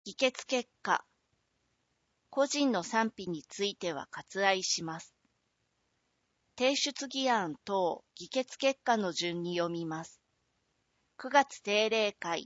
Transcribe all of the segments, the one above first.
議決結果。個人の賛否については割愛します。提出議案等議決結果の順に読みます。9月定例会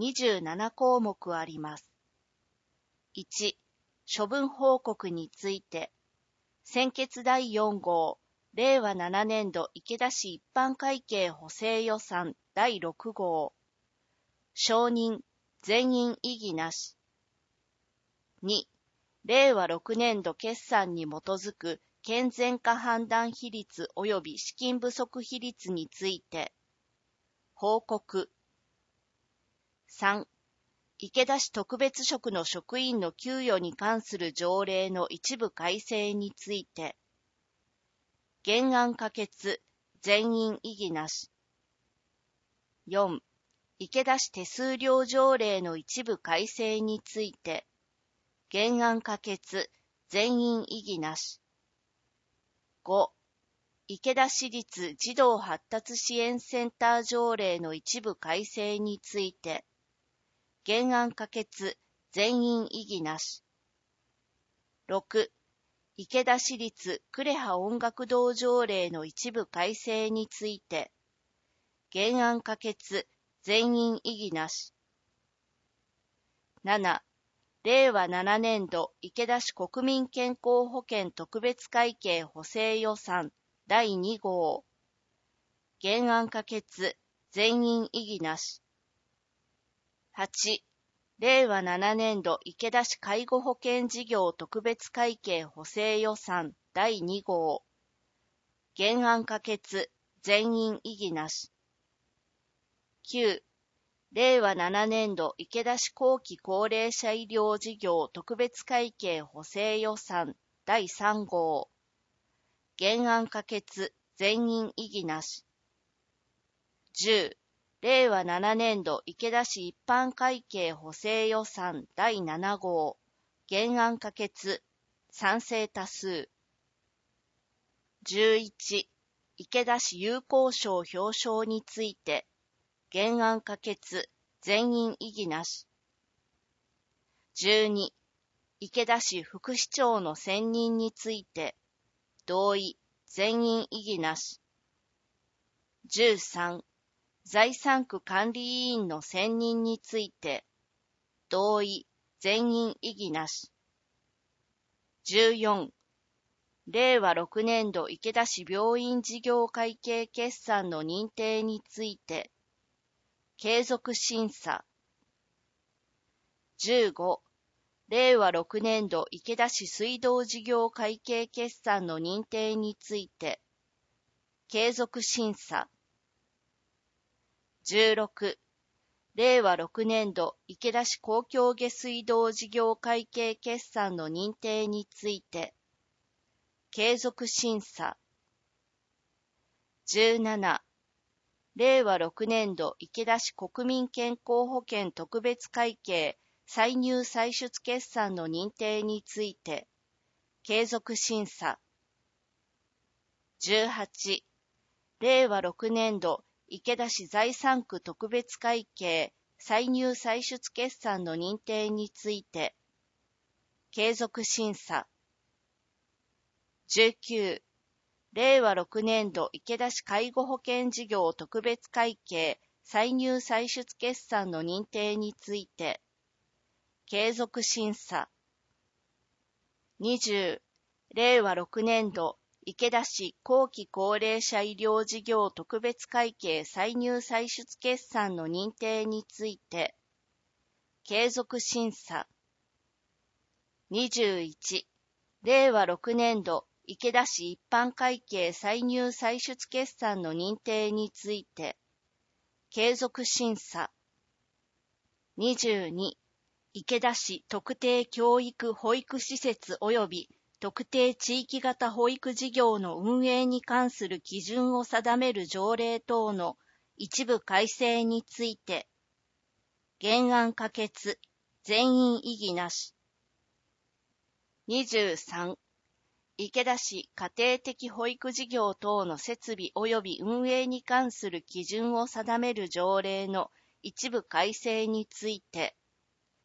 27項目あります。1、処分報告について、専決第4号、令和7年度池田市一般会計補正予算第6号。承認、全員異議なし。2、令和6年度決算に基づく健全化判断比率及び資金不足比率について、報告。3、池田市特別職の職員の給与に関する条例の一部改正について、原案可決、全員異議なし。4、池田市手数料条例の一部改正について、原案可決、全員異議なし。5、池田市立児童発達支援センター条例の一部改正について、原案可決、全員異議なし。6、池田市立呉羽音楽堂条例の一部改正について、原案可決、全員異議なし。7、令和7年度池田市国民健康保険特別会計補正予算第2号。原案可決、全員異議なし。8、令和7年度池田市介護保険事業特別会計補正予算第2号。原案可決、全員異議なし。9、令和7年度池田市後期高齢者医療事業特別会計補正予算第3号。原案可決、全員異議なし。10、令和7年度池田市一般会計補正予算第7号。原案可決、賛成多数。11、池田市友好賞表彰について、原案可決、全員異議なし。12、池田市副市長の選任について、同意、全員異議なし。13、財産区管理委員の選任について、同意、全員異議なし。14、令和6年度池田市病院事業会計決算の認定について、継続審査。15、令和6年度池田市水道事業会計決算の認定について、継続審査。16、令和6年度池田市公共下水道事業会計決算の認定について、継続審査。17、令和6年度池田市国民健康保険特別会計歳入歳出決算の認定について、継続審査。18、令和6年度池田市財産区特別会計歳入歳出決算の認定について、継続審査。19、令和6年度池田市介護保険事業特別会計歳入歳出決算の認定について、継続審査。20、令和6年度池田市後期高齢者医療事業特別会計歳入歳出決算の認定について、継続審査。21、令和6年度池田市一般会計歳入歳出決算の認定について、継続審査。22、池田市特定教育保育施設及び特定地域型保育事業の運営に関する基準を定める条例等の一部改正について、原案可決、全員異議なし。23、池田市家庭的保育事業等の設備及び運営に関する基準を定める条例の一部改正について、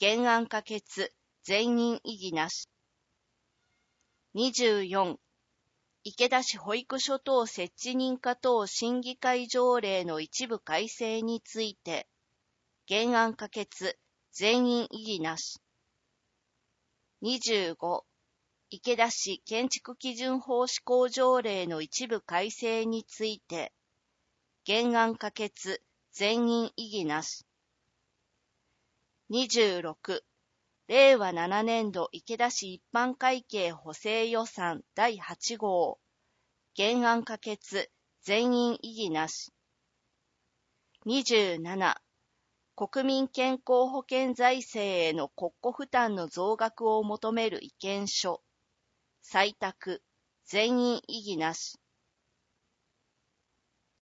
原案可決、全員異議なし。24、池田市保育所等設置認可等審議会条例の一部改正について、原案可決、全員異議なし。25、池田市建築基準法施行条例の一部改正について、原案可決、全員異議なし。26、令和7年度池田市一般会計補正予算第8号、原案可決、全員異議なし。27、国民健康保険財政への国庫負担の増額を求める意見書、採択、全員異議なし。